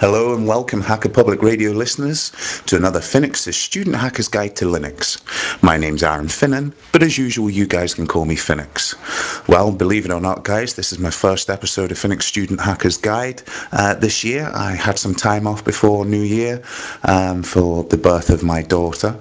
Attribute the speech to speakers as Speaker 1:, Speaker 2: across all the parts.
Speaker 1: Hello and welcome, Hacker Public Radio listeners, to another Phoenix, the Student Hacker's Guide to Linux. My name's Aaron Finnan, but as usual, you guys can call me Phoenix. Well, believe it or not, guys, this is my first episode of Phoenix Student Hacker's Guide. This year, I had some time off before New Year for the birth of my daughter.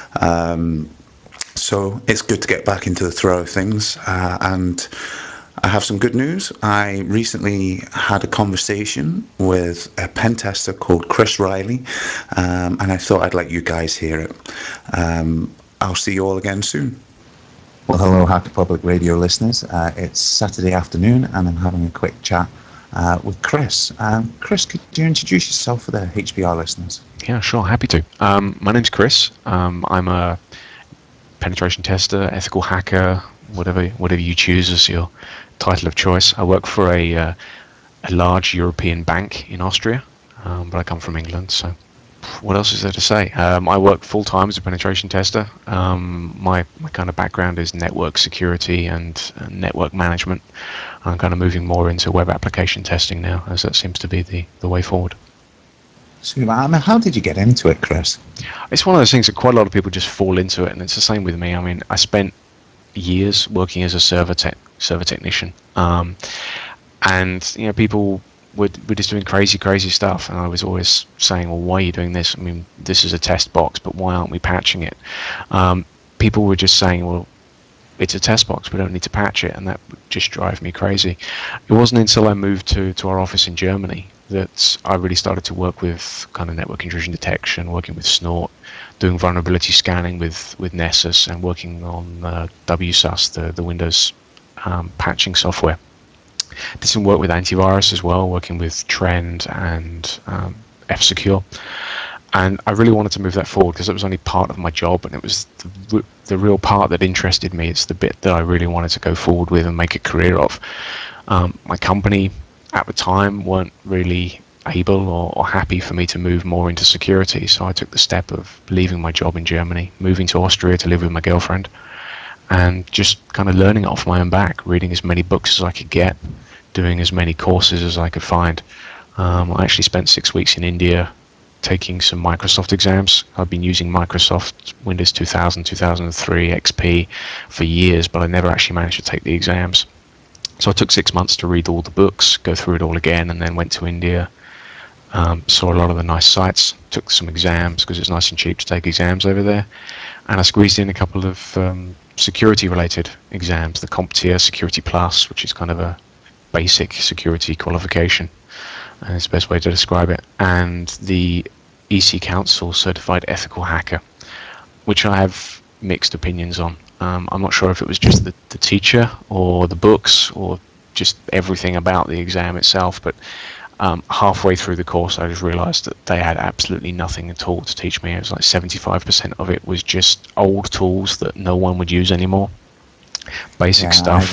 Speaker 1: So it's good to get back into the throw of things, and I have some good news. I recently had a conversation with a pen tester called Chris Riley, and I thought I'd let you guys hear it. I'll see you all again soon. Well, hello, Hacker Public Radio listeners. It's Saturday afternoon, and I'm having a quick chat with Chris. Chris, could you introduce yourself for the HPR listeners?
Speaker 2: Yeah, sure. Happy to. My name's Chris. I'm a penetration tester, ethical hacker, whatever you choose as your title of choice. I work for a large European bank in Austria, but I come from England, so what else is there to say? I work full-time as a penetration tester. My kind of background is network security and network management. I'm kind of moving more into web application testing now, as that seems to be the way forward.
Speaker 1: So, how did you get into it, Chris?
Speaker 2: It's one of those things that quite a lot of people just fall into it, and it's the same with me. I mean, I spent years working as a server technician, and people were just doing crazy stuff, and I was always saying, well, why are you doing this? I mean, this is a test box, but why aren't we patching it? People were just saying, well, it's a test box, we don't need to patch it, and that would just drive me crazy. It wasn't until I moved to our office in Germany that I really started to work with kind of network intrusion detection, working with Snort, doing vulnerability scanning with Nessus, and working on WSUS, the Windows patching software. Did some work with antivirus as well, working with Trend and F-Secure. And I really wanted to move that forward because it was only part of my job, and it was the real part that interested me. It's the bit that I really wanted to go forward with and make a career of. My company at the time weren't really able or happy for me to move more into security, so I took the step of leaving my job in Germany, moving to Austria to live with my girlfriend, and just kind of learning it off my own back, reading as many books as I could get, doing as many courses as I could find. I actually spent 6 weeks in India taking some Microsoft exams. I've been using Microsoft Windows 2000, 2003, XP for years, but I never actually managed to take the exams. So I took 6 months to read all the books, go through it all again, and then went to India, saw a lot of the nice sites, took some exams because it's nice and cheap to take exams over there, and I squeezed in a couple of security-related exams, the CompTIA Security Plus, which is kind of a basic security qualification, and it's the best way to describe it, and the EC Council Certified Ethical Hacker, which I have mixed opinions on. I'm not sure if it was just the teacher or the books or just everything about the exam itself, but halfway through the course I just realised that they had absolutely nothing at all to teach me. It was like 75% of it was just old tools that no one would use anymore. Basic stuff.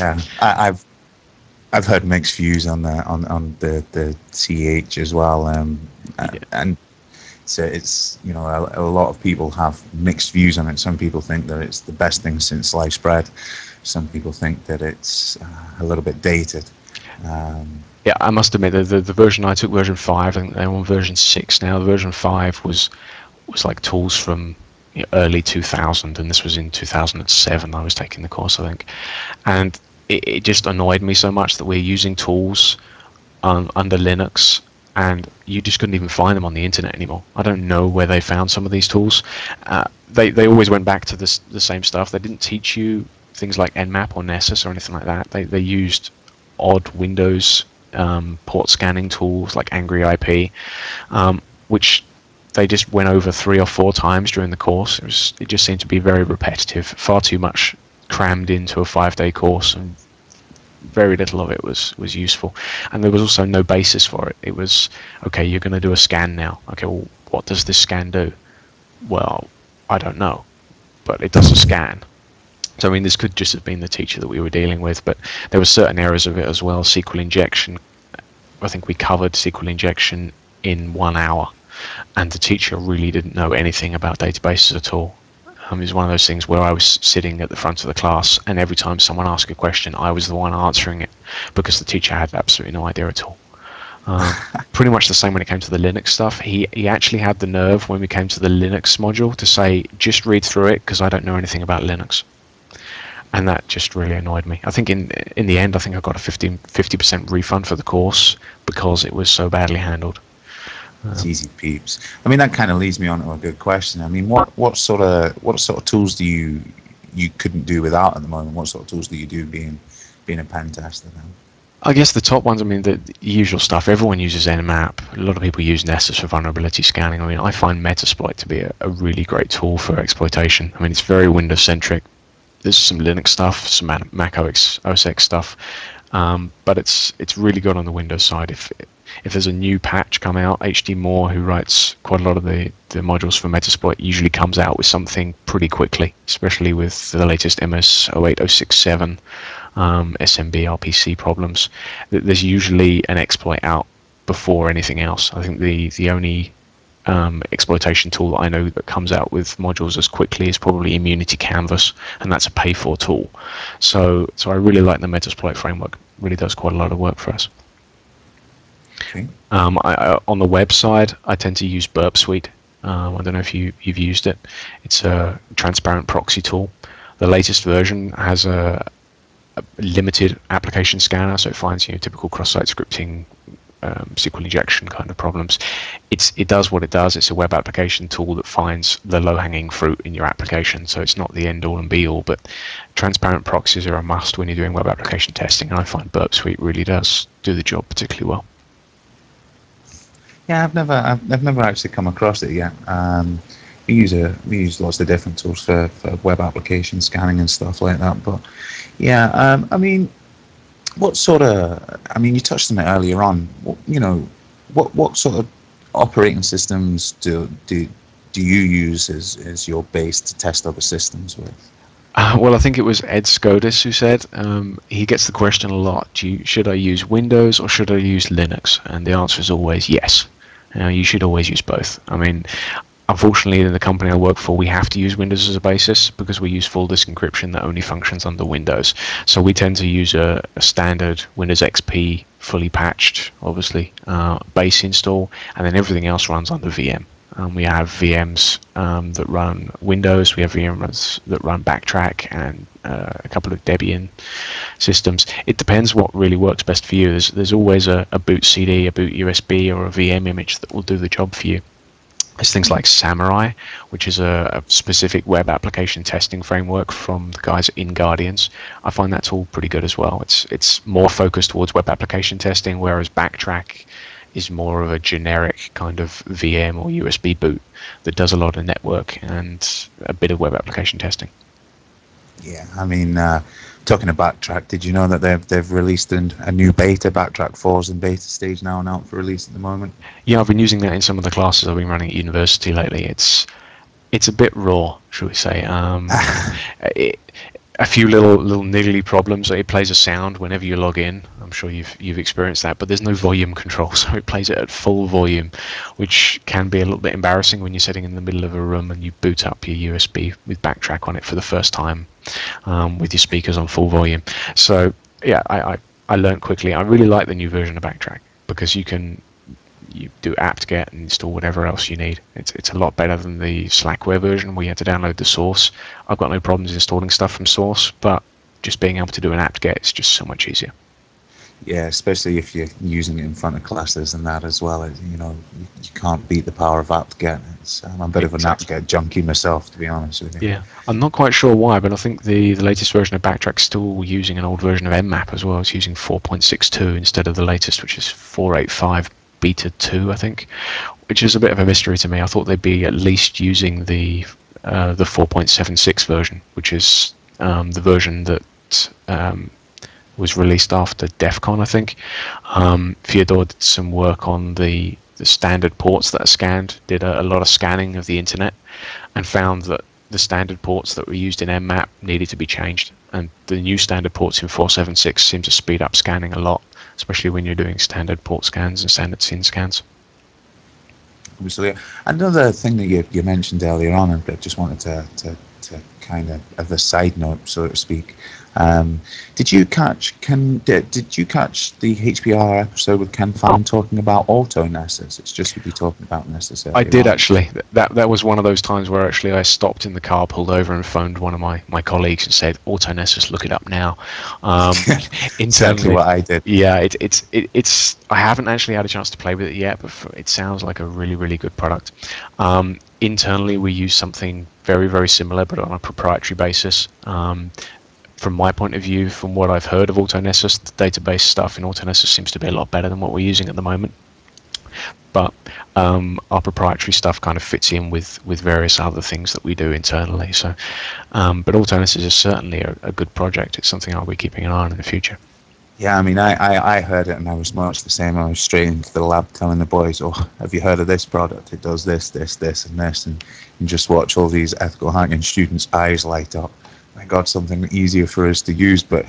Speaker 1: I've heard mixed views on the CH as well, and so it's a lot of people have mixed views on it. Some people think that it's the best thing since sliced bread. Some people think that it's a little bit dated.
Speaker 2: Yeah, I must admit the version I took, version 5, I think they're on version 6 now. The version 5 was like tools from early 2000, and this was in 2007 I was taking the course, I think. And it just annoyed me so much that we're using tools under Linux, and you just couldn't even find them on the internet anymore. I don't know where they found some of these tools. They always went back to the same stuff. They didn't teach you things like Nmap or Nessus or anything like that. They used odd Windows port scanning tools like Angry IP, which they just went over 3 or 4 times during the course. It just seemed to be very repetitive, far too much crammed into a 5-day course, and very little of it was useful. And there was also no basis for it. It was, okay, you're going to do a scan now. Okay, well, what does this scan do? Well, I don't know, but it does a scan. So, I mean, this could just have been the teacher that we were dealing with, but there were certain areas of it as well. SQL injection, I think we covered SQL injection in 1 hour, and the teacher really didn't know anything about databases at all. It was one of those things where I was sitting at the front of the class, and every time someone asked a question, I was the one answering it, because the teacher had absolutely no idea at all. Pretty much the same when it came to the Linux stuff. He actually had the nerve when we came to the Linux module to say, just read through it because I don't know anything about Linux. And that just really annoyed me. I think in the end, I think I got a 50% refund for the course because it was so badly handled.
Speaker 1: It's easy peeps. I mean, that kind of leads me on to a good question. I mean, what sort of tools do you couldn't do without at the moment? What sort of tools do you do being a pen tester now?
Speaker 2: I guess the top ones, I mean, the usual stuff. Everyone uses Nmap. A lot of people use Nessus for vulnerability scanning. I mean, I find Metasploit to be a really great tool for exploitation. I mean, it's very Windows centric. There's some Linux stuff, some Mac OS X stuff, but it's really good on the Windows side. If there's a new patch come out, HD Moore, who writes quite a lot of the modules for Metasploit, usually comes out with something pretty quickly, especially with the latest MS 08067 SMB RPC problems. There's usually an exploit out before anything else. I think the only exploitation tool that I know that comes out with modules as quickly is probably Immunity Canvas, and that's a pay-for tool. So I really like the Metasploit framework. Really does quite a lot of work for us.
Speaker 1: Okay.
Speaker 2: On the web side, I tend to use Burp Suite. I don't know if you've used it. It's a transparent proxy tool. The latest version has a limited application scanner, so it finds typical cross-site scripting, SQL injection kind of problems. It does what it does. It's a web application tool that finds the low-hanging fruit in your application, so it's not the end-all and be-all. But transparent proxies are a must when you're doing web application testing, and I find Burp Suite really does do the job particularly well.
Speaker 1: Yeah, I've never actually come across it yet. We use lots of different tools for web application scanning and stuff like that. But yeah, I mean, what sort of? I mean, you touched on it earlier on. What sort of operating systems do you use as your base to test other systems with?
Speaker 2: Well, I think it was Ed Scotus who said he gets the question a lot. Should I use Windows or should I use Linux? And the answer is always yes. You should always use both. I mean, unfortunately, in the company I work for, we have to use Windows as a basis because we use full disk encryption that only functions under Windows. So we tend to use a standard Windows XP fully patched, obviously, base install, and then everything else runs under VM. We have VMs that run Windows. We have VMs that run Backtrack and a couple of Debian systems. It depends what really works best for you. There's always a boot CD, a boot USB, or a VM image that will do the job for you. There's things like Samurai, which is a specific web application testing framework from the guys at InGuardians. I find that tool pretty good as well. It's more focused towards web application testing, whereas Backtrack is more of a generic kind of VM or USB boot that does a lot of network and a bit of web application testing.
Speaker 1: Yeah, I mean, talking of Backtrack, did you know that they've released a new beta? Backtrack 4's in beta stage now and out for release at the moment.
Speaker 2: Yeah, I've been using that in some of the classes I've been running at university lately. It's a bit raw, shall we say. It, a few little niggly problems. It plays a sound whenever you log in. I'm sure you've experienced that, but there's no volume control, so it plays it at full volume, which can be a little bit embarrassing when you're sitting in the middle of a room and you boot up your USB with Backtrack on it for the first time, with your speakers on full volume. So yeah, I learned quickly. I really like the new version of Backtrack because you do apt-get and install whatever else you need. It's a lot better than the Slackware version where you had to download the source. I've got no problems installing stuff from source, but just being able to do an apt-get is just so much easier.
Speaker 1: Yeah, especially if you're using it in front of classes and that as well. You can't beat the power of apt-get. I'm a bit of an
Speaker 2: Exactly.
Speaker 1: apt-get junkie myself, to be honest with you.
Speaker 2: Yeah, I'm not quite sure why, but I think the latest version of Backtrack's still using an old version of Nmap as well. It's using 4.62 instead of the latest, which is 4.85 beta 2, I think, which is a bit of a mystery to me. I thought they'd be at least using the 4.76 version, which is the version that was released after DEF CON, I think. Fyodor did some work on the standard ports that are scanned, did a lot of scanning of the internet, and found that the standard ports that were used in Nmap needed to be changed. And the new standard ports in 476 seem to speed up scanning a lot, especially when you're doing standard port scans and standard SYN scans.
Speaker 1: Obviously, another thing that you mentioned earlier on, and I just wanted to to kind of a side note, so to speak. Um, did you catch the HPR episode with Ken Fan talking about auto Nessus? It's just you'd be talking about Nessus
Speaker 2: I
Speaker 1: earlier
Speaker 2: did
Speaker 1: on.
Speaker 2: actually. That was one of those times where actually I stopped in the car, pulled over, and phoned one of my colleagues and said, "AutoNessus, look it up now." Um,
Speaker 1: Exactly
Speaker 2: internally,
Speaker 1: what I did.
Speaker 2: yeah, it's. I haven't actually had a chance to play with it yet, but it sounds like a really good product. Internally, we use something very similar, but on a proprietary basis. From my point of view, from what I've heard of AutoNessus, the database stuff in AutoNessus seems to be a lot better than what we're using at the moment. But our proprietary stuff kind of fits in with various other things that we do internally. So, but AutoNessus is certainly a good project. It's something I'll be keeping an eye on in the future.
Speaker 1: Yeah, I mean, I heard it and I was much the same. I was straight into the lab telling the boys, "Oh, have you heard of this product? It does this, this, this, and this," and just watch all these ethical hacking students' eyes light up. My God, something easier for us to use, but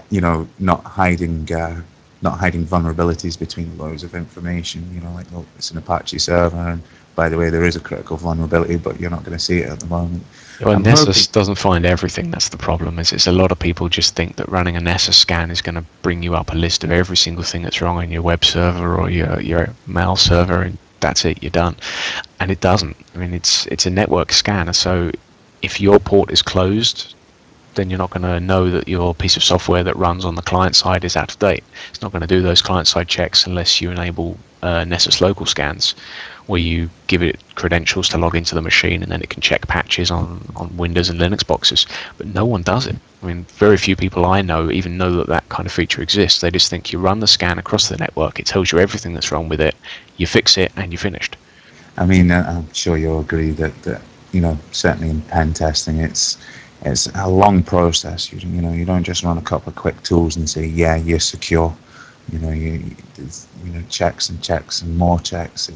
Speaker 1: not hiding vulnerabilities between loads of information. Like, oh, it's an Apache server, and by the way, there is a critical vulnerability, but you're not going to see it at the moment.
Speaker 2: Well,
Speaker 1: I'm hoping.
Speaker 2: Nessus doesn't find everything. That's the problem. Is a lot of people just think that running a Nessus scan is going to bring you up a list of every single thing that's wrong on your web server or your mail server, and that's it. You're done. And it doesn't. I mean, it's a network scanner. So if your port is closed, then you're not going to know that your piece of software that runs on the client side is out of date. It's not going to do those client side checks unless you enable Nessus local scans, where you give it credentials to log into the machine and then it can check patches on Windows and Linux boxes. But no one does it. I mean, very few people I know even know that that kind of feature exists. They just think you run the scan across the network, it tells you everything that's wrong with it, you fix it, and you're finished.
Speaker 1: I mean, I'm sure you'll agree that certainly in pen testing, it's a long process. You don't just run a couple of quick tools and say, yeah, you're secure. There's, checks and checks and more checks.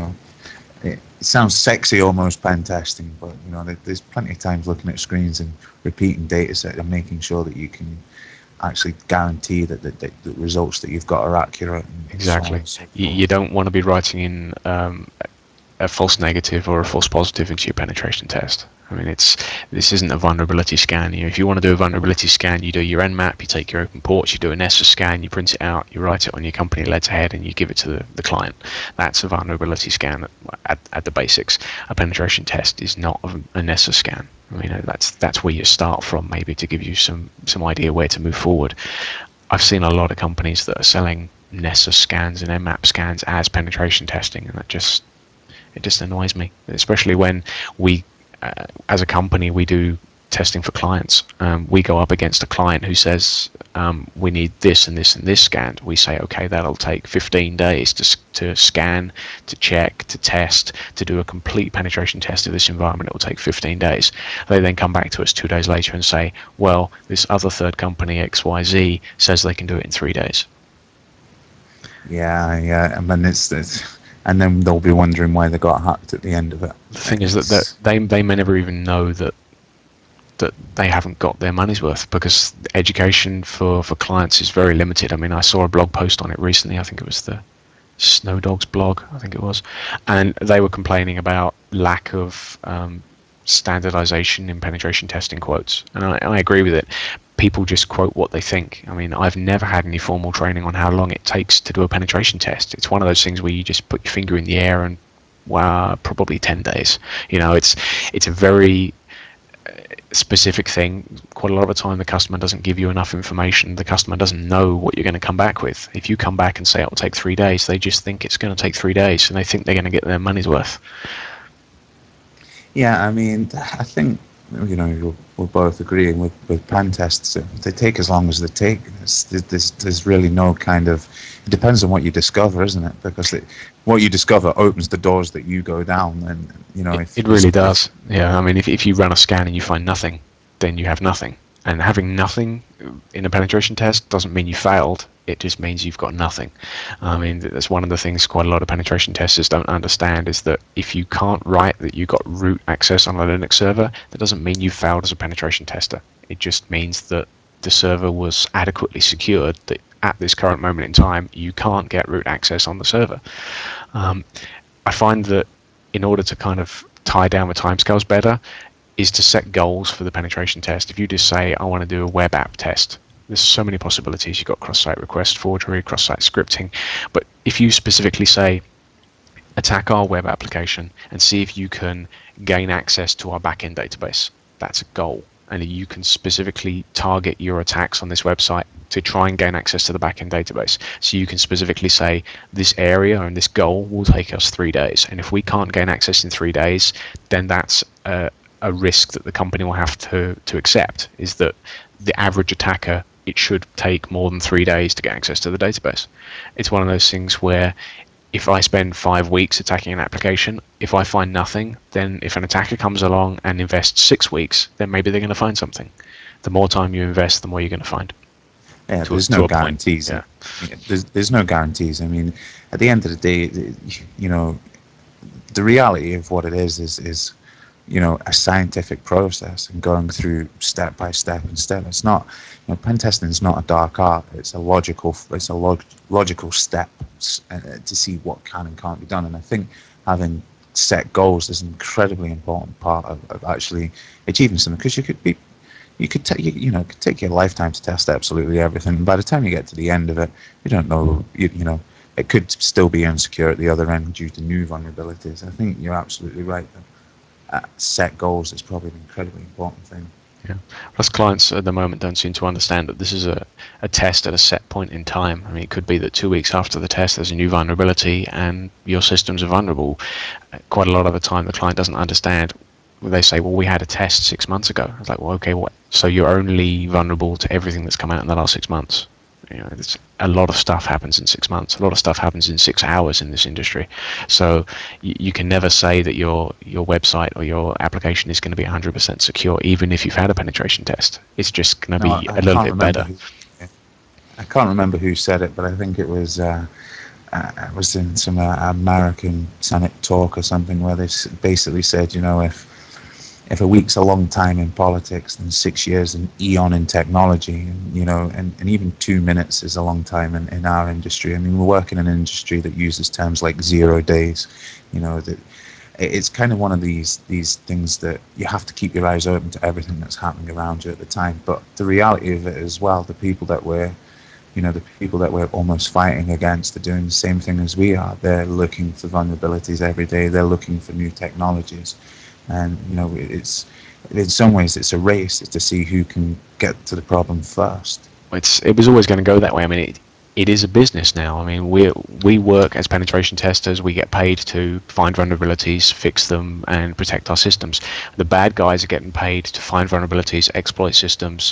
Speaker 1: It sounds sexy almost, pen testing, but there's plenty of times looking at screens and repeating data set and making sure that you can actually guarantee that the results that you've got are accurate and so on
Speaker 2: Exactly.
Speaker 1: and so
Speaker 2: You
Speaker 1: forth.
Speaker 2: don't want to be writing in a false negative or a false positive into your penetration test. I mean, this isn't a vulnerability scan. If you want to do a vulnerability scan, you do your Nmap, you take your open ports, you do a Nessus scan, you print it out, you write it on your company letterhead, and you give it to the client. That's a vulnerability scan at the basics. A penetration test is not a Nessus scan. I mean, that's where you start from, maybe to give you some idea where to move forward. I've seen a lot of companies that are selling Nessus scans and Nmap scans as penetration testing, and it just annoys me, especially when we, as a company, we do testing for clients. We go up against a client who says we need this and this and this scanned. We say, okay, that'll take 15 days to scan, to check, to test, to do a complete penetration test of this environment. It will take 15 days. They then come back to us 2 days later and say, well, this other third company, XYZ, says they can do it in 3 days.
Speaker 1: Yeah, and then and then they'll be wondering why they got hacked at the end of it.
Speaker 2: The thing is that
Speaker 1: It's
Speaker 2: they may never even know that they haven't got their money's worth, because education for clients is very limited. I mean, I saw a blog post on it recently. I think it was the Snow Dogs blog, I think it was, and they were complaining about lack of standardization in penetration testing quotes, and I agree with it. People just quote what they think. I mean, I've never had any formal training on how long it takes to do a penetration test. It's one of those things where you just put your finger in the air and, wow, probably 10 days. It's a very specific thing. Quite a lot of the time the customer doesn't give you enough information. The customer doesn't know what you're going to come back with. If you come back and say it will take 3 days, they just think it's going to take 3 days, and they think they're going to get their money's worth.
Speaker 1: Yeah, I mean, I think we're both agreeing with pen tests. They take as long as they take. There's really no kind of. It depends on what you discover, isn't it? Because what you discover opens the doors that you go down. And if
Speaker 2: It
Speaker 1: you
Speaker 2: really
Speaker 1: if
Speaker 2: does. Yeah, I mean, if you run a scan and you find nothing, then you have nothing. And having nothing in a penetration test doesn't mean you failed. It just means you've got nothing. I mean, that's one of the things quite a lot of penetration testers don't understand, is that if you can't write that you got root access on a Linux server, that doesn't mean you failed as a penetration tester. It just means that the server was adequately secured, that at this current moment in time, you can't get root access on the server. I find that in order to kind of tie down the timescales better, is to set goals for the penetration test. If you just say, I want to do a web app test, there's so many possibilities. You've got cross-site request forgery, cross-site scripting. But if you specifically say, attack our web application and see if you can gain access to our backend database, that's a goal. And you can specifically target your attacks on this website to try and gain access to the backend database. So you can specifically say, this area and this goal will take us 3 days. And if we can't gain access in 3 days, then that's a risk that the company will have to accept, is that the average attacker, it should take more than 3 days to get access to the database. It's one of those things where if I spend 5 weeks attacking an application, if I find nothing, then if an attacker comes along and invests 6 weeks, then maybe they're going to find something. The more time you invest, the more you're going to find.
Speaker 1: Yeah, there's
Speaker 2: To
Speaker 1: no
Speaker 2: a point.
Speaker 1: guarantees.
Speaker 2: Yeah.
Speaker 1: There's no guarantees. I mean, at the end of the day, you know, the reality of what it is a scientific process and going through step by step and step. It's not, pen testing is not a dark art. It's a logical step to see what can and can't be done. And I think having set goals is an incredibly important part of actually achieving something, because you could take it could take your lifetime to test absolutely everything. And by the time you get to the end of it, you don't know, it could still be insecure at the other end due to new vulnerabilities. I think you're absolutely right that set goals is probably an incredibly important thing.
Speaker 2: Yeah. Plus, clients at the moment don't seem to understand that this is a test at a set point in time. I mean, it could be that 2 weeks after the test, there's a new vulnerability and your systems are vulnerable. Quite a lot of the time, the client doesn't understand. They say, well, we had a test 6 months ago. It's like, well, okay, what? So you're only vulnerable to everything that's come out in the last 6 months. A lot of stuff happens in 6 months. A lot of stuff happens in 6 hours in this industry. So you can never say that your website or your application is going to be 100% secure, even if you've had a penetration test. It's just going to
Speaker 1: No,
Speaker 2: be
Speaker 1: I
Speaker 2: a little
Speaker 1: can't
Speaker 2: bit
Speaker 1: remember
Speaker 2: better.
Speaker 1: who. I can't remember who said it, but I think it was. I was in some American Senate talk or something where they basically said, if a week's a long time in politics, then 6 years an eon in technology, and even 2 minutes is a long time in our industry. I mean, we work in an industry that uses terms like 0 days, that it's kind of one of these things that you have to keep your eyes open to everything that's happening around you at the time. But the reality of it as well, the people that we're almost fighting against are doing the same thing as we are. They're looking for vulnerabilities every day. They're looking for new technologies. And, it's in some ways it's a race to see who can get to the problem first.
Speaker 2: It was always going to go that way. I mean, it is a business now. I mean, we work as penetration testers. We get paid to find vulnerabilities, fix them, and protect our systems. The bad guys are getting paid to find vulnerabilities, exploit systems.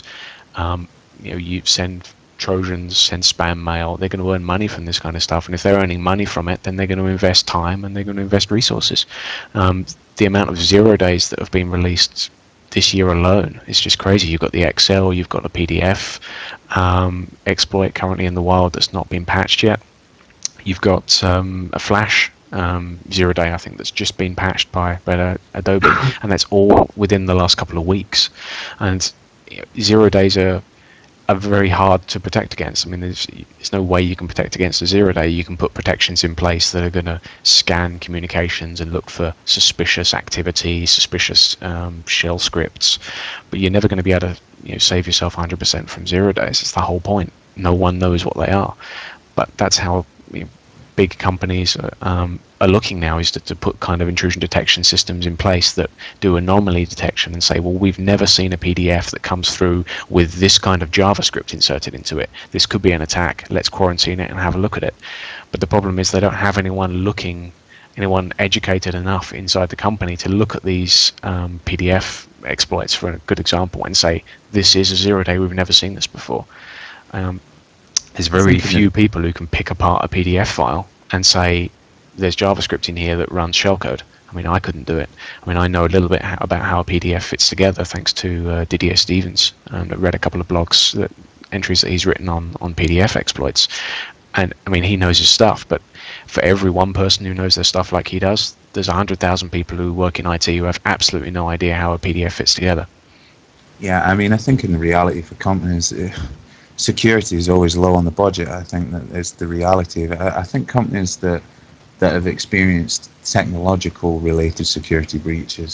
Speaker 2: You send Trojans, send spam mail. They're going to earn money from this kind of stuff, and if they're earning money from it, then they're going to invest time and they're going to invest resources. The amount of 0 days that have been released this year alone is just crazy. You've got the Excel, you've got the PDF exploit currently in the wild that's not been patched yet. You've got a Flash 0 day, I think, that's just been patched by Adobe, and that's all within the last couple of weeks. And 0 days are very hard to protect against. I mean, there's no way you can protect against a 0 day. You can put protections in place that are going to scan communications and look for suspicious activity, suspicious shell scripts, but you're never going to be able to save yourself 100% from 0 days. It's the whole point. No one knows what they are, but that's how big companies are looking now, is to put kind of intrusion detection systems in place that do anomaly detection and say, well, we've never seen a PDF that comes through with this kind of JavaScript inserted into it. This could be an attack. Let's quarantine it and have a look at it. But the problem is they don't have anyone educated enough inside the company to look at these PDF exploits, for a good example, and say, this is a 0 day, we've never seen this before. There's very few people who can pick apart a PDF file and say, there's JavaScript in here that runs shellcode. I mean, I couldn't do it. I mean, I know a little bit about how a PDF fits together thanks to Didier Stevens. I read a couple of entries that he's written on PDF exploits. And, I mean, he knows his stuff, but for every one person who knows their stuff like he does, there's 100,000 people who work in IT who have absolutely no idea how a PDF fits together.
Speaker 1: Yeah, I mean, I think in reality for companies, security is always low on the budget. I think that is the reality of it. I think companies that have experienced technological related security breaches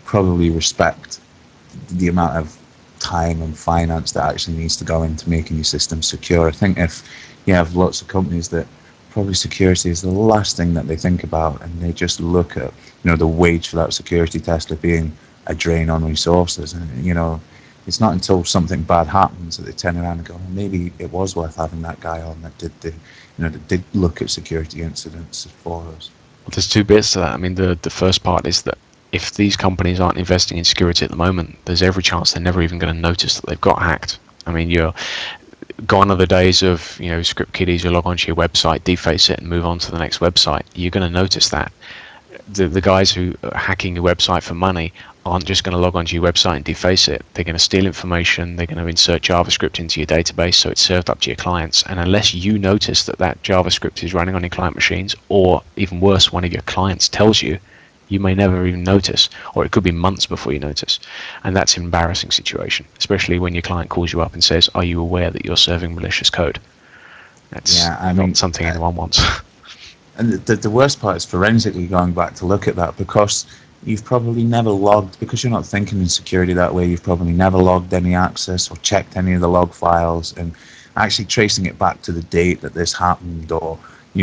Speaker 1: probably respect the amount of time and finance that actually needs to go into making your system secure. I think if you have lots of companies that probably security is the last thing that they think about, and they just look at the wage for that security tester being a drain on resources, and it's not until something bad happens that they turn around and go, well, maybe it was worth having that guy on that did that did look at security incidents for us.
Speaker 2: Well, there's two bits to that. I mean, the first part is that if these companies aren't investing in security at the moment, there's every chance they're never even going to notice that they've got hacked. I mean, you're gone are the days of script kiddies who log onto your website, deface it, and move on to the next website. You're going to notice that the guys who are hacking your website for money aren't just going to log onto your website and deface it. They're going to steal information. They're going to insert JavaScript into your database so it's served up to your clients. And unless you notice that that JavaScript is running on your client machines, or even worse, one of your clients tells you, you may never even notice, or it could be months before you notice. And that's an embarrassing situation, especially when your client calls you up and says, are you aware that you're serving malicious code? That's
Speaker 1: Yeah, I
Speaker 2: not
Speaker 1: mean,
Speaker 2: something anyone wants.
Speaker 1: and the worst part is forensically going back to look at that, because you've probably never logged, because you're not thinking in security that way, you've probably never logged any access or checked any of the log files, and actually tracing it back to the date that this happened, or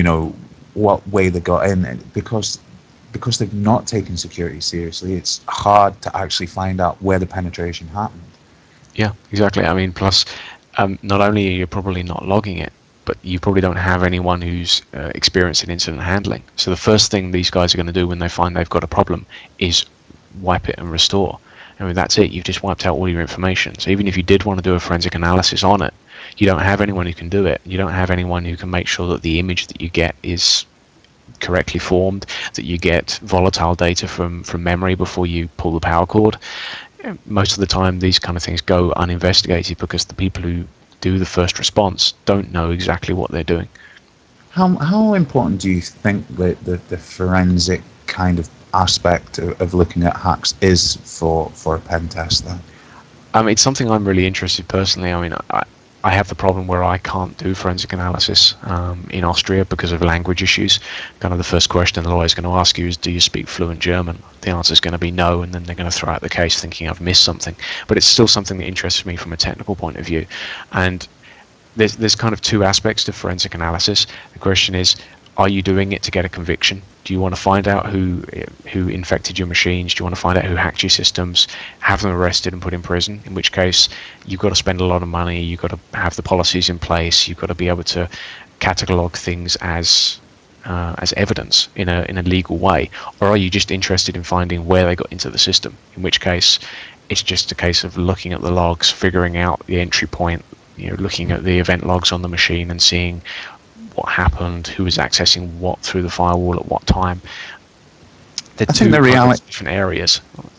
Speaker 1: what way they got in. And because they've not taken security seriously, it's hard to actually find out where the penetration happened.
Speaker 2: Yeah, exactly. I mean, plus, not only are you probably not logging it, but you probably don't have anyone who's experienced in incident handling. So the first thing these guys are going to do when they find they've got a problem is wipe it and restore. I mean, that's it. You've just wiped out all your information. So even if you did want to do a forensic analysis on it, you don't have anyone who can do it. You don't have anyone who can make sure that the image that you get is correctly formed, that you get volatile data from memory before you pull the power cord. Most of the time these kind of things go uninvestigated because the people who do the first response don't know exactly what they're doing.
Speaker 1: How important do you think the forensic kind of aspect of looking at hacks is for a pen tester?
Speaker 2: It's something I'm really interested personally. I mean, I have the problem where I can't do forensic analysis in Austria because of language issues. Kind of the first question the lawyer's going to ask you is, do you speak fluent German? The answer is going to be no, and then they're going to throw out the case thinking I've missed something. But it's still something that interests me from a technical point of view. And there's kind of two aspects to forensic analysis. The question is, are you doing it to get a conviction? Do you want to find out who infected your machines? Do you want to find out who hacked your systems? Have them arrested and put in prison? In which case, you've got to spend a lot of money. You've got to have the policies in place. You've got to be able to catalog things as evidence in a legal way. Or are you just interested in finding where they got into the system? In which case, it's just a case of looking at the logs, figuring out the entry point, looking at the event logs on the machine and seeing what happened, who was accessing what through the firewall at what time. They're
Speaker 1: I think
Speaker 2: two
Speaker 1: the
Speaker 2: kind of
Speaker 1: reality
Speaker 2: different areas.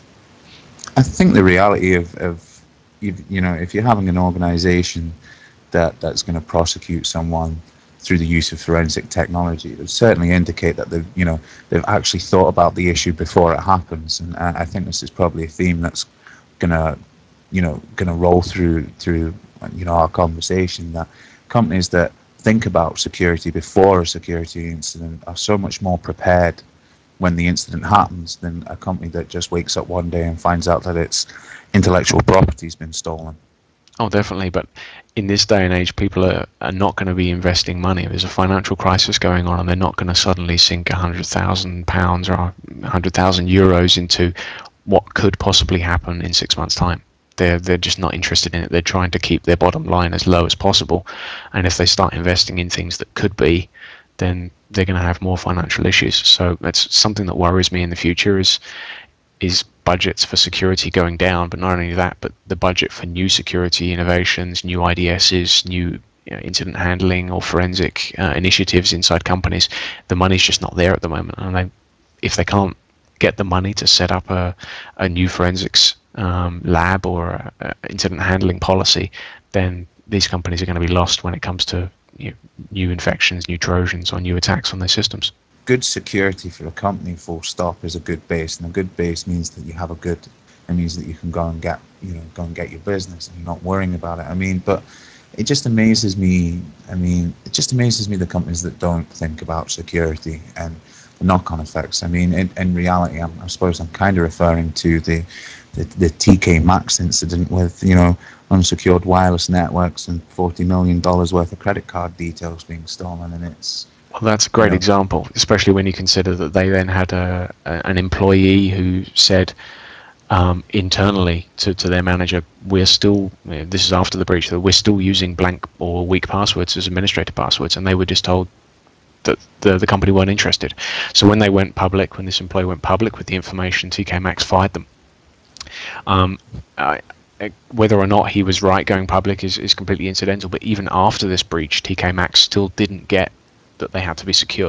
Speaker 1: I think the reality of if you're having an organization that's going to prosecute someone through the use of forensic technology, it would certainly indicate that they've actually thought about the issue before it happens. And I think this is probably a theme that's gonna gonna roll through our conversation, that companies that think about security before a security incident are so much more prepared when the incident happens than a company that just wakes up one day and finds out that its intellectual property's been stolen.
Speaker 2: Oh, definitely. But in this day and age, people are not going to be investing money. There's a financial crisis going on, and they're not going to suddenly sink £100,000 or €100,000 into what could possibly happen in 6 months' time. They're just not interested in it. They're trying to keep their bottom line as low as possible. And if they start investing in things that could be, then they're going to have more financial issues. So that's something that worries me in the future is budgets for security going down, but not only that, but the budget for new security innovations, new IDSs, new incident handling or forensic initiatives inside companies. The money's just not there at the moment, and if they can't get the money to set up a new forensics lab or a incident handling policy, then these companies are going to be lost when it comes to new infections, new trojans, or new attacks on their systems.
Speaker 1: Good security for a company, full stop, is a good base, and a good base means that you have a good. It means that you can go and get your business, and you're not worrying about it. I mean, but it just amazes me. I mean, it just amazes me the companies that don't think about security. And knock-on effects. I mean, in reality, I suppose I'm kind of referring to the TK Maxx incident with, unsecured wireless networks and $40 million worth of credit card details being stolen, and it's,
Speaker 2: Well, that's a
Speaker 1: you
Speaker 2: great
Speaker 1: know,
Speaker 2: example, especially when you consider that they then had an employee who said internally to their manager, we're still, this is after the breach, that we're still using blank or weak passwords as administrator passwords, and they were just told that the company weren't interested. So when they went public, when this employee went public with the information, TK Maxx fired them. Um, I, whether or not he was right going public is completely incidental, but even after this breach, TK Maxx still didn't get that they had to be secure.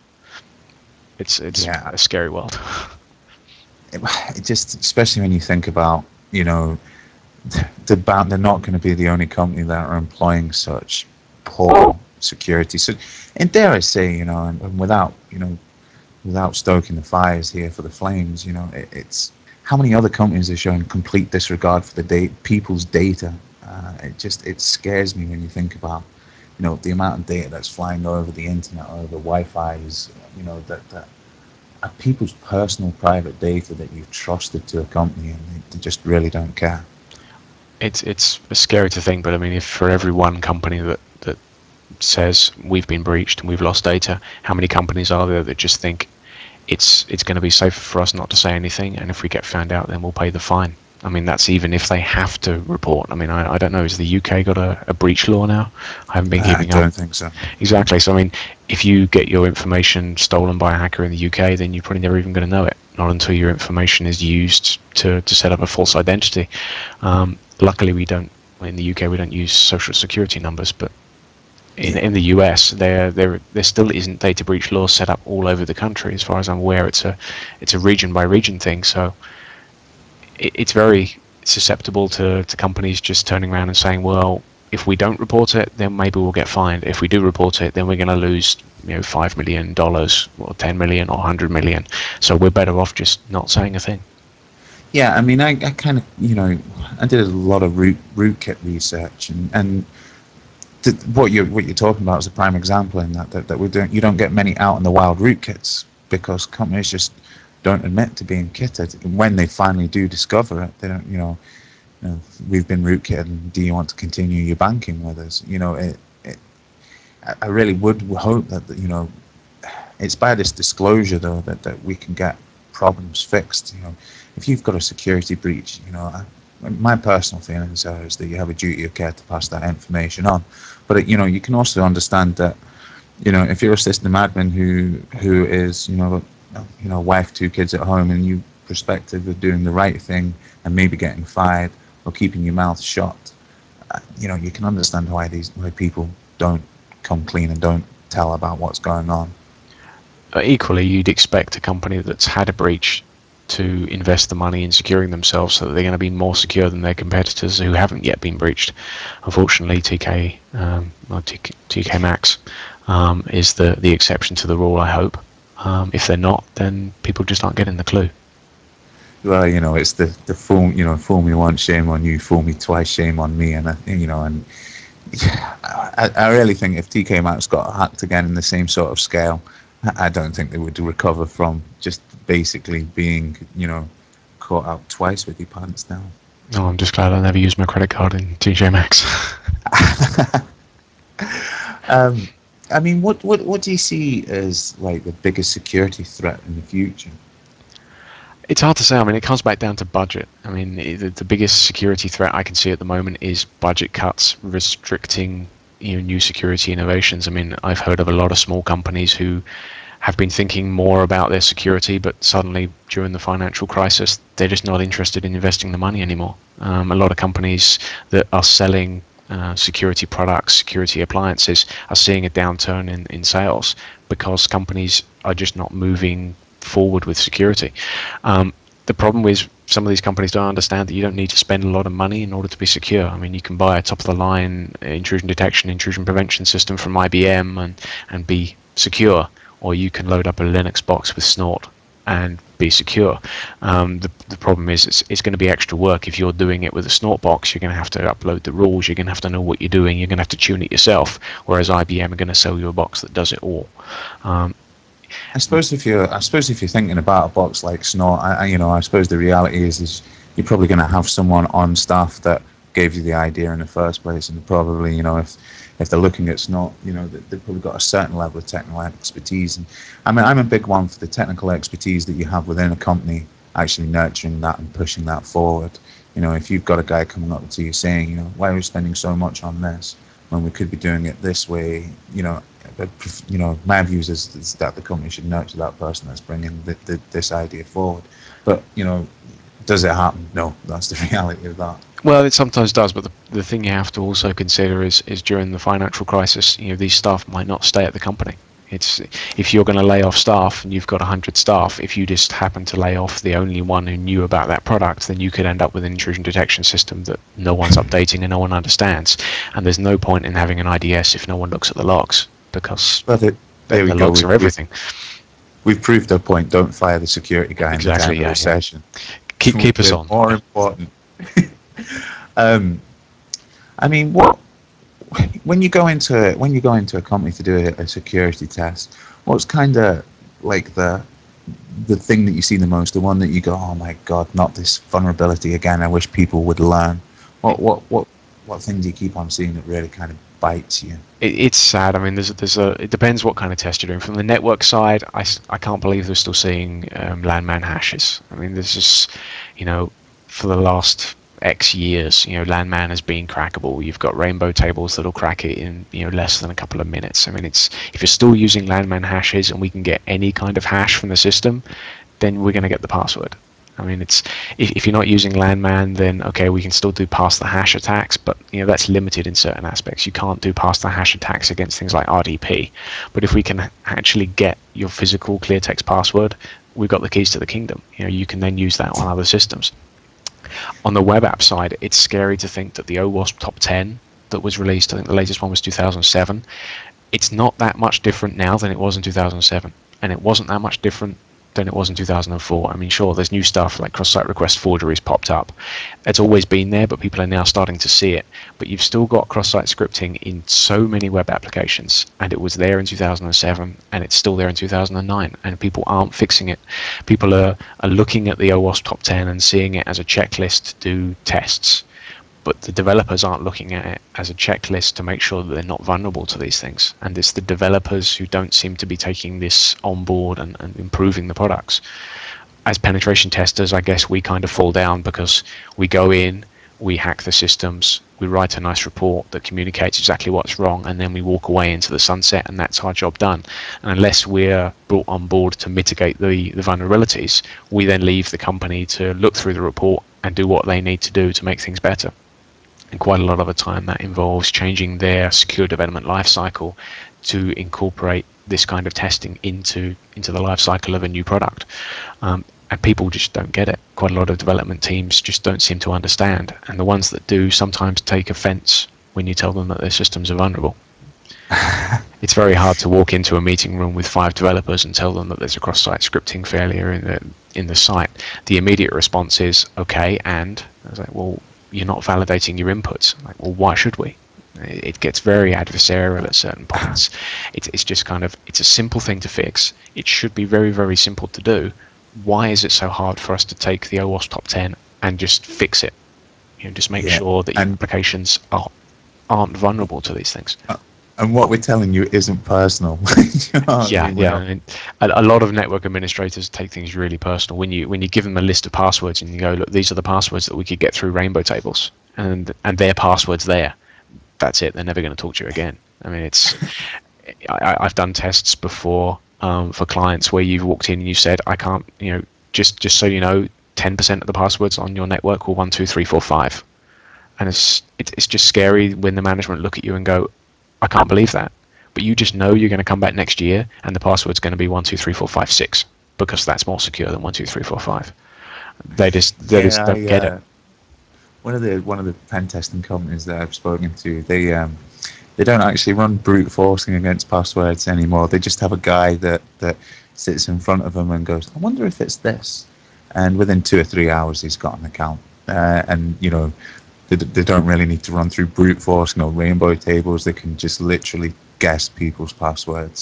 Speaker 2: It's
Speaker 1: yeah,
Speaker 2: a scary world.
Speaker 1: it just, especially when you think about, they're not going to be the only company that are employing such poor security. So, and dare I say, and without stoking the fires here for the flames, it's how many other companies are showing complete disregard for the people's data. It scares me when you think about, the amount of data that's flying over the internet, over Wi-Fi's, that are people's personal private data that you've trusted to a company, and they just really don't care.
Speaker 2: It's scary to think, but I mean, if for every one company that says we've been breached and we've lost data, how many companies are there that just think it's going to be safer for us not to say anything, and if we get found out, then we'll pay the fine? I mean, that's even if they have to report. I mean, I don't know, has the UK got a breach law now? I haven't been
Speaker 1: I
Speaker 2: keeping up.
Speaker 1: don't think so.
Speaker 2: Exactly. So, I mean, if you get your information stolen by a hacker in the UK, then you're probably never even going to know it. Not until your information is used to set up a false identity. Luckily, we don't. In the UK, we don't use social security numbers, but
Speaker 1: Yeah.
Speaker 2: in the US, there still isn't data breach laws set up all over the country. As far as I'm aware, it's a region by region thing. So it's very susceptible to companies just turning around and saying, well, if we don't report it, then maybe we'll get fined. If we do report it, then we're going to lose, $5 million or 10 million or 100 million. So we're better off just not saying a thing.
Speaker 1: Yeah, I mean, I kind of, I did a lot of rootkit research, and what you're talking about is a prime example in that we don't you don't get many out in the wild rootkits because companies just don't admit to being kitted. And when they finally do discover it, they don't, we've been rootkitted, and do you want to continue your banking with us? I really would hope that, it's by this disclosure though that we can get problems fixed. If you've got a security breach, my personal feelings are is that you have a duty of care to pass that information on. But you can also understand that, if you're a system admin who is, wife, two kids at home, and you perspective of doing the right thing and maybe getting fired or keeping your mouth shut, you can understand why people don't come clean and don't tell about what's going on.
Speaker 2: Equally, you'd expect a company that's had a breach to invest the money in securing themselves so that they're going to be more secure than their competitors who haven't yet been breached. Unfortunately, TK Maxx is the exception to the rule, I hope. If they're not, then people just aren't getting the clue.
Speaker 1: Well, it's the fool me once, shame on you; fool me twice, shame on me. And I really think if TK Maxx got hacked again in the same sort of scale, I don't think they would recover from just basically being, caught out twice with your pants down.
Speaker 2: Oh, I'm just glad I never used my credit card in TJ Maxx.
Speaker 1: I mean, what do you see as like the biggest security threat in the future?
Speaker 2: It's hard to say. I mean, it comes back down to budget. I mean, the biggest security threat I can see at the moment is budget cuts restricting new security innovations. I mean, I've heard of a lot of small companies who have been thinking more about their security, but suddenly during the financial crisis, they're just not interested in investing the money anymore. A lot of companies that are selling security products, security appliances, are seeing a downturn in sales because companies are just not moving forward with security. The problem is some of these companies don't understand that you don't need to spend a lot of money in order to be secure. I mean, you can buy a top-of-the-line intrusion detection, intrusion prevention system from IBM and be secure, or you can load up a Linux box with Snort and be secure. The problem is it's going to be extra work. If you're doing it with a Snort box, you're going to have to upload the rules, you're going to have to know what you're doing, you're going to have to tune it yourself, whereas IBM are going to sell you a box that does it all.
Speaker 1: I suppose if you're thinking about a box like Snort, I suppose the reality is you're probably going to have someone on staff that gave you the idea in the first place, and probably, if they're looking at Snort, they've probably got a certain level of technical expertise. And I mean, I'm a big one for the technical expertise that you have within a company, actually nurturing that and pushing that forward. If you've got a guy coming up to you saying, why are we spending so much on this when we could be doing it this way, but, my views is that the company should nurture that person that's bringing this idea forward. But does it happen? No, that's the reality of that.
Speaker 2: Well, it sometimes does, but the thing you have to also consider is during the financial crisis, these staff might not stay at the company. It's if you're going to lay off staff and you've got 100 staff, if you just happen to lay off the only one who knew about that product, then you could end up with an intrusion detection system that no one's updating and no one understands. And there's no point in having an IDS if no one looks at the logs, because
Speaker 1: But there we
Speaker 2: the
Speaker 1: go.
Speaker 2: logs are everything.
Speaker 1: We've proved our point. Don't fire the security guy in the
Speaker 2: Exactly.
Speaker 1: time of
Speaker 2: Yeah.
Speaker 1: the
Speaker 2: Yeah.
Speaker 1: session.
Speaker 2: Keep us
Speaker 1: We're
Speaker 2: on.
Speaker 1: more important. um, I mean, what when you go into a company to do a security test, what's kind of like the thing that you see the most, the one that you go, oh my god, not this vulnerability again. I wish people would learn. What thing do you keep on seeing that really kind of bites you?
Speaker 2: It's sad. I mean, it depends what kind of test you're doing. From the network side, I can't believe they're still seeing landman hashes. I mean, there's just, for the last X years, landman has been crackable. You've got rainbow tables that'll crack it in, less than a couple of minutes. I mean, if you're still using landman hashes and we can get any kind of hash from the system, then we're going to get the password. I mean, if you're not using Landman, then okay, we can still do pass the hash attacks, but that's limited in certain aspects. You can't do pass the hash attacks against things like RDP. But if we can actually get your physical clear text password, we've got the keys to the kingdom. You can then use that on other systems. On the web app side, it's scary to think that the OWASP top 10 that was released, I think the latest one was 2007, it's not that much different now than it was in 2007, and it wasn't that much different than it was in 2004. I mean, sure, there's new stuff like cross-site request forgeries popped up. It's always been there, but people are now starting to see it. But you've still got cross-site scripting in so many web applications, and it was there in 2007, and it's still there in 2009, and people aren't fixing it. People are looking at the OWASP top 10 and seeing it as a checklist to do tests, but the developers aren't looking at it as a checklist to make sure that they're not vulnerable to these things. And it's the developers who don't seem to be taking this on board and improving the products. As penetration testers, I guess we kind of fall down because we go in, we hack the systems, we write a nice report that communicates exactly what's wrong, and then we walk away into the sunset, and that's our job done. And unless we're brought on board to mitigate the vulnerabilities, we then leave the company to look through the report and do what they need to do to make things better. And quite a lot of the time that involves changing their secure development lifecycle to incorporate this kind of testing into the life cycle of a new product. And people just don't get it. Quite a lot of development teams just don't seem to understand, and the ones that do sometimes take offense when you tell them that their systems are vulnerable. It's very hard to walk into a meeting room with 5 developers and tell them that there's a cross-site scripting failure in the site. The immediate response is okay, and I was like, well, you're not validating your inputs. I'm like, well, why should we? It gets very adversarial at certain points. It's just kind of, it's a simple thing to fix. It should be very, very simple to do. Why is it so hard for us to take the OWASP top 10 and just fix it? Just make
Speaker 1: Yeah,
Speaker 2: sure that your
Speaker 1: and
Speaker 2: applications aren't vulnerable to these things.
Speaker 1: and what we're telling you isn't personal. You know what I
Speaker 2: Yeah,
Speaker 1: mean? We're
Speaker 2: yeah.
Speaker 1: not.
Speaker 2: I mean, a lot of network administrators take things really personal. When you give them a list of passwords and you go, look, these are the passwords that we could get through rainbow tables, and their passwords there. That's it. They're never going to talk to you again. I mean, I've done tests before for clients where you've walked in and you said, I can't, just so you know, 10% of the passwords on your network were 12345, and it's just scary when the management look at you and go, I can't believe that. But you just know you're going to come back next year and the password's going to be 1234556 because that's more secure than 12345. They just
Speaker 1: Yeah,
Speaker 2: don't get it.
Speaker 1: one of the pen testing companies that I've spoken to, they don't actually run brute forcing against passwords anymore. They just have a guy that sits in front of them and goes, I wonder if it's this. And within 2 or 3 hours, he's got an account. And they don't really need to run through brute force, rainbow tables. They can just literally guess people's passwords.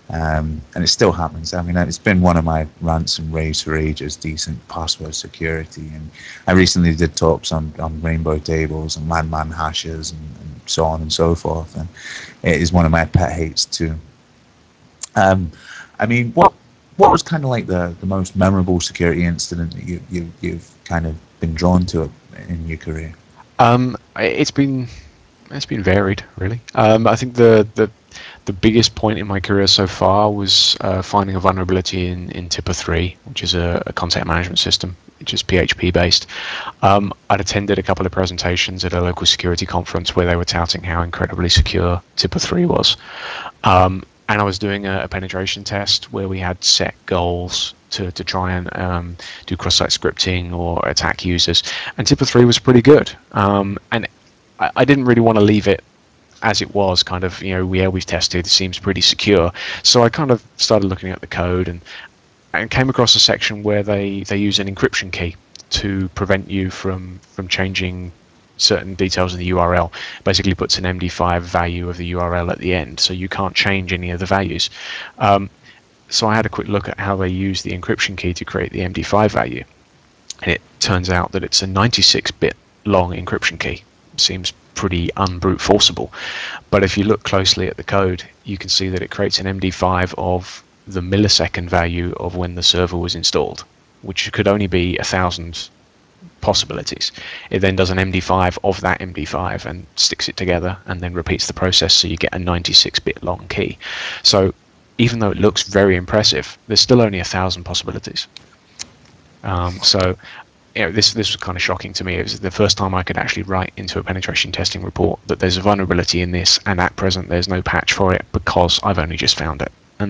Speaker 1: And it still happens. I mean, it's been one of my rants and raves for ages, decent password security. And I recently did talks on rainbow tables and landman hashes and so on and so forth. And it is one of my pet hates too. Um, I mean, what was kind of like the most memorable security incident that you've kind of been drawn to in your career?
Speaker 2: It's been varied, really. I think the biggest point in my career so far was finding a vulnerability in Tipper 3, which is a content management system, which is PHP based. I'd attended a couple of presentations at a local security conference where they were touting how incredibly secure Tipper 3 was. And I was doing a penetration test where we had set goals to try and do cross-site scripting or attack users, and Tipper 3 was pretty good. And I didn't really want to leave it as it was, kind of, we've tested, it seems pretty secure. So I kind of started looking at the code and came across a section where they use an encryption key to prevent you from changing certain details of the URL. Basically puts an MD5 value of the URL at the end, so you can't change any of the values. So I had a quick look at how they use the encryption key to create the MD5 value, and it turns out that it's a 96-bit long encryption key. Seems pretty unbrute forceable, but if you look closely at the code, you can see that it creates an MD5 of the millisecond value of when the server was installed, which could only be 1,000 possibilities. It then does an MD5 of that MD5 and sticks it together and then repeats the process, so you get a 96-bit long key. So even though it looks very impressive, there's still only 1,000 possibilities. So this was kind of shocking to me. It was the first time I could actually write into a penetration testing report that there's a vulnerability in this, and at present there's no patch for it because I've only just found it. And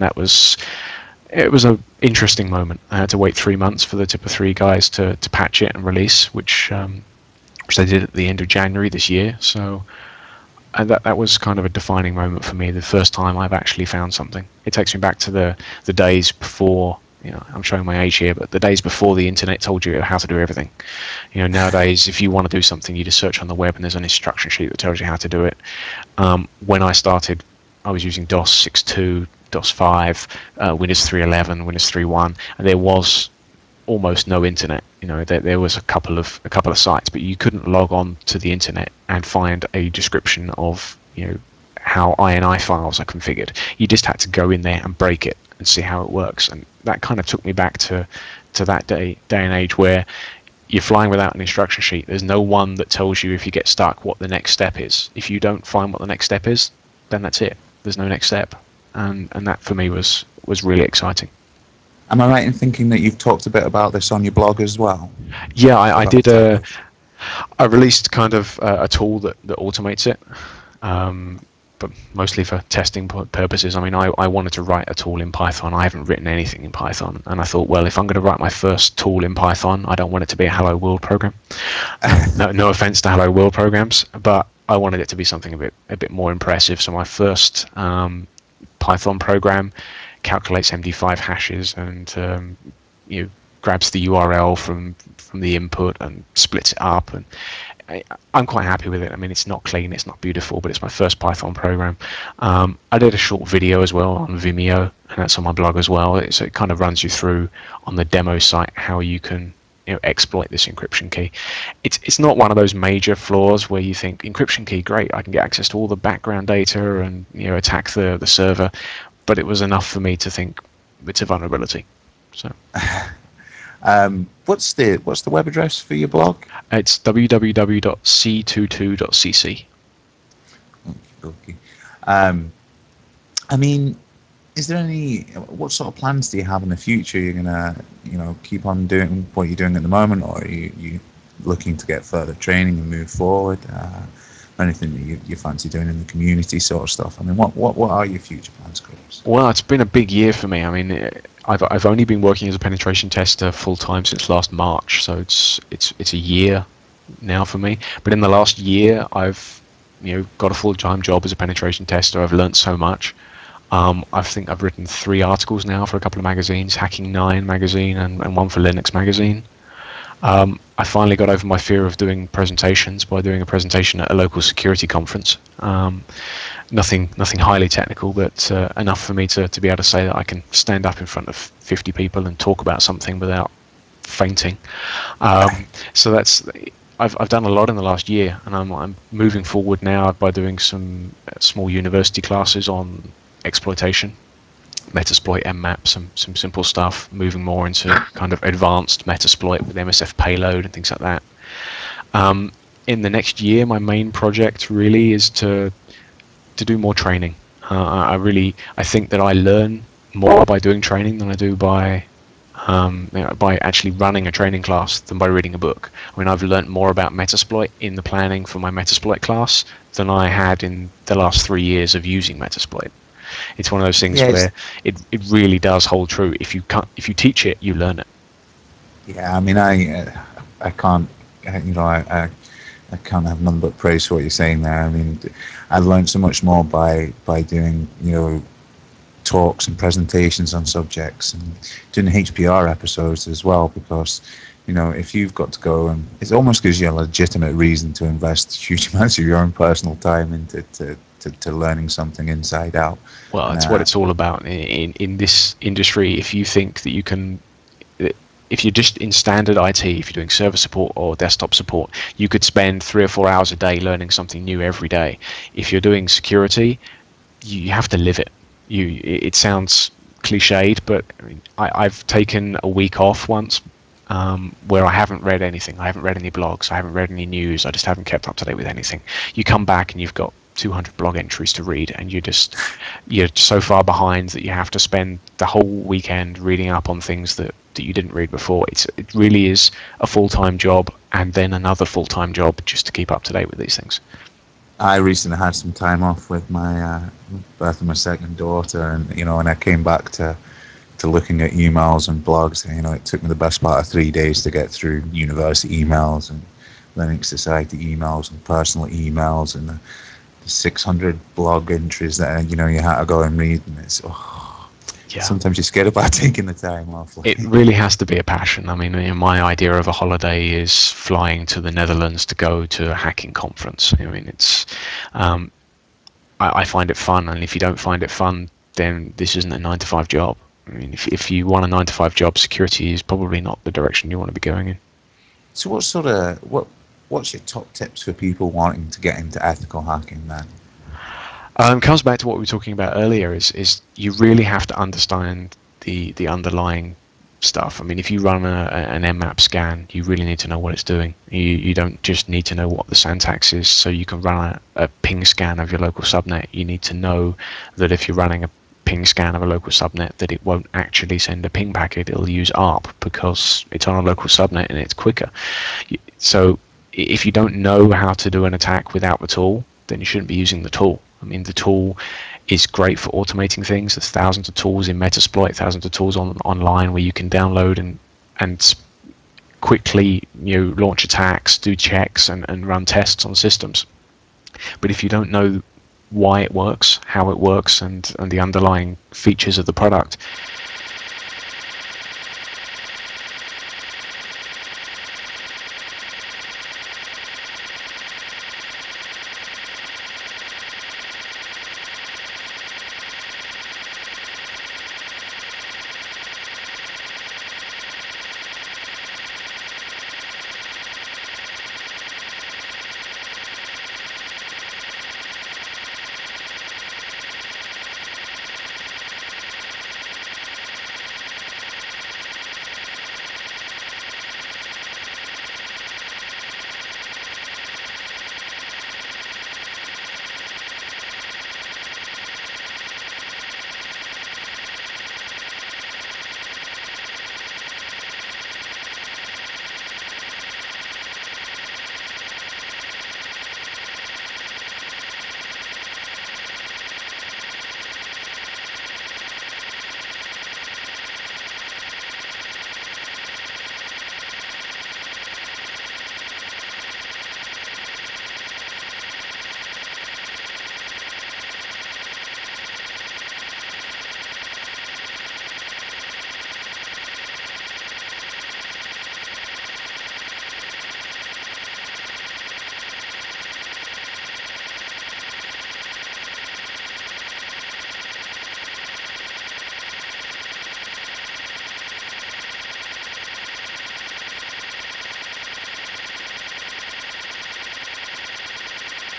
Speaker 2: it was an interesting moment. I had to wait 3 months for the Tipper 3 guys to patch it and release, which they did at the end of January this year. So and that was kind of a defining moment for me. The first time I've actually found something. It takes me back to the days before. I'm showing my age here, but the days before the internet told you how to do everything. Nowadays, if you want to do something, you just search on the web and there's an instruction sheet that tells you how to do it. When I started, I was using DOS 6.2, DOS 5, Windows 3.11, Windows 3.1, and there was almost no internet. There was a couple of sites, but you couldn't log on to the internet and find a description of how INI files are configured. You just had to go in there and break it and see how it works, and that kind of took me back to that day and age where you're flying without an instruction sheet. There's no one that tells you if you get stuck what the next step is. If you don't find what the next step is, then that's it. There's no next step, and that for me was really exciting.
Speaker 1: Am I right in thinking that you've talked a bit about this on your blog as well?
Speaker 2: Yeah, I
Speaker 1: About the
Speaker 2: did.
Speaker 1: type of
Speaker 2: I released kind of a tool that automates it, but mostly for testing purposes. I mean, I wanted to write a tool in Python. I haven't written anything in Python, and I thought, well, if I'm going to write my first tool in Python, I don't want it to be a Hello World program. No offense to Hello World programs, but I wanted it to be something a bit more impressive. So my first Python program calculates MD5 hashes and grabs the URL from the input and splits it up, and I'm quite happy with it. I mean, it's not clean, it's not beautiful, but it's my first Python program. I did a short video as well on Vimeo, and that's on my blog as well. So it kind of runs you through on the demo site how you can exploit this encryption key. It's not one of those major flaws where you think encryption key, great, I can get access to all the background data and attack the server, but it was enough for me to think it's a vulnerability. So
Speaker 1: what's the web address for your blog?
Speaker 2: it's www.c22.cc.
Speaker 1: Okay. Um, I mean, is there what sort of plans do you have in the future? You're gonna, keep on doing what you're doing at the moment, or are you looking to get further training and move forward? Or anything that you fancy doing in the community sort of stuff? I mean, what are your future plans, Chris?
Speaker 2: Well, it's been a big year for me. I mean, I've only been working as a penetration tester full time since last March, so it's a year now for me. But in the last year, I've got a full time job as a penetration tester. I've learned so much. I think I've written 3 articles now for a couple of magazines, Hacking 9 magazine and one for Linux magazine. I finally got over my fear of doing presentations by doing a presentation at a local security conference. Nothing highly technical, but enough for me to be able to say that I can stand up in front of 50 people and talk about something without fainting. So that's I've done a lot in the last year, and I'm moving forward now by doing some small university classes on exploitation, Metasploit, Mmap, some simple stuff, moving more into kind of advanced Metasploit with MSF payload and things like that. In the next year, my main project really is to do more training. I think that I learn more by doing training than I do by actually running a training class than by reading a book. I mean, I've learnt more about Metasploit in the planning for my Metasploit class than I had in the last 3 years of using Metasploit. It's one of those things
Speaker 1: Yeah,
Speaker 2: where it really does hold true. If you teach it, you learn it.
Speaker 1: yeah. I mean, I can't, I can't have none but praise for what you're saying there. I mean, I've learned so much more by doing, talks and presentations on subjects and doing HPR episodes as well, because if you've got to go, and it almost gives you a legitimate reason to invest huge amounts of your own personal time into to learning something inside out.
Speaker 2: Well,
Speaker 1: And
Speaker 2: it's what it's all about in this industry. If you think that you can, if you're just in standard IT, if you're doing server support or desktop support, you could spend 3 or 4 hours a day learning something new every day. If you're doing security, you have to live it. It sounds cliched, but I mean, I've taken a week off once where I haven't read anything. I haven't read any blogs. I haven't read any news. I just haven't kept up to date with anything. You come back and you've got 200 blog entries to read, and you're so far behind that you have to spend the whole weekend reading up on things that you didn't read before. It really is a full-time job and then another full-time job just to keep up to date with these things.
Speaker 1: I recently had some time off with my birth of my second daughter, and and I came back to looking at emails and blogs. And, it took me the best part of 3 days to get through university emails and Linux Society emails and personal emails and the 600 blog entries that you had to go and read. And it's
Speaker 2: Yeah.
Speaker 1: sometimes you're scared about taking the time off.
Speaker 2: It really has to be a passion. I mean, my idea of a holiday is flying to the Netherlands to go to a hacking conference. I mean, um, I find it fun, and if you don't find it fun, then this isn't a 9 to 5 job. I mean, if you want a 9 to 5 job, security is probably not the direction you want to be going in.
Speaker 1: So what's your top tips for people wanting to get into ethical hacking then?
Speaker 2: Comes back to what we were talking about earlier. Is you really have to understand the underlying stuff. I mean, if you run an Mmap scan, you really need to know what it's doing. You don't just need to know what the syntax is, so you can run a ping scan of your local subnet. You need to know that if you're running a ping scan of a local subnet, that it won't actually send a ping packet. It'll use ARP because it's on a local subnet and it's quicker. So if you don't know how to do an attack without the tool, then you shouldn't be using the tool. I mean, the tool is great for automating things. There's thousands of tools in Metasploit, thousands of tools online where you can download and quickly launch attacks, do checks, and run tests on systems. But if you don't know why it works, how it works, and the underlying features of the product,